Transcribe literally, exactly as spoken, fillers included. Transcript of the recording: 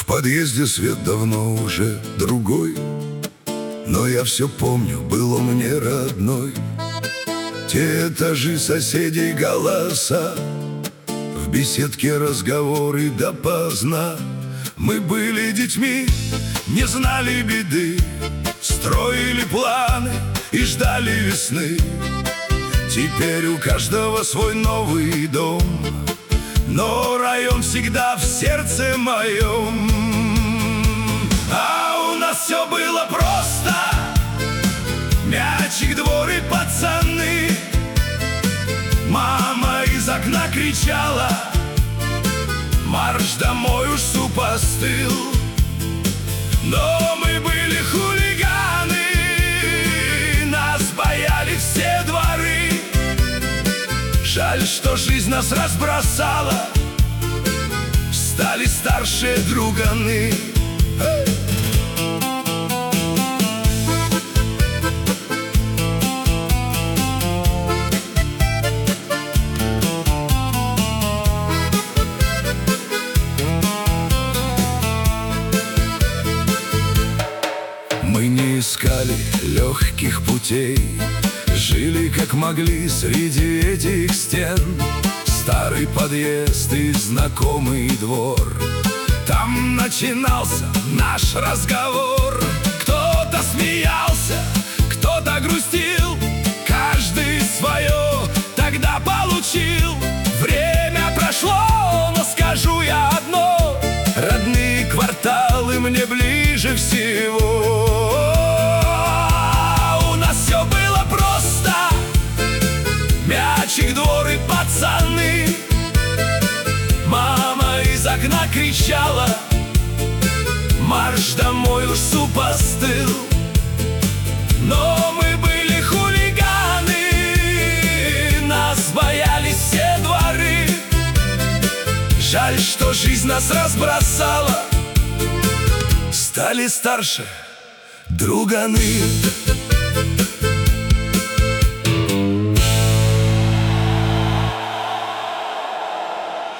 подъезде свет давно уже другой, но я все помню, был он мне родной. Те этажи, соседей голоса, в беседке разговоры допоздна. Мы были детьми, не знали беды, строили планы и ждали весны. Теперь у каждого свой новый дом, но район всегда в сердце моем. А у нас все было просто: мячик, двор и пацаны. Мама из окна кричала: марш домой, уж суп остыл. Но мы были хулиганы, нас боялись все дворы. Жаль, что жизнь нас разбросала, стали старшие друганы. Мы не искали легких путей, жили как могли среди этих стен. Старый подъезд и знакомый двор, там начинался наш разговор. Кто-то смеялся, кто-то грустил, каждый свое тогда получил. Время прошло, но скажу я одно: родные кварталы мне ближе всего. Мячик, двор и пацаны. Мама из окна кричала: марш домой, уж суп остыл. Но мы были хулиганы, нас боялись все дворы. Жаль, что жизнь нас разбросала, стали старше друганы.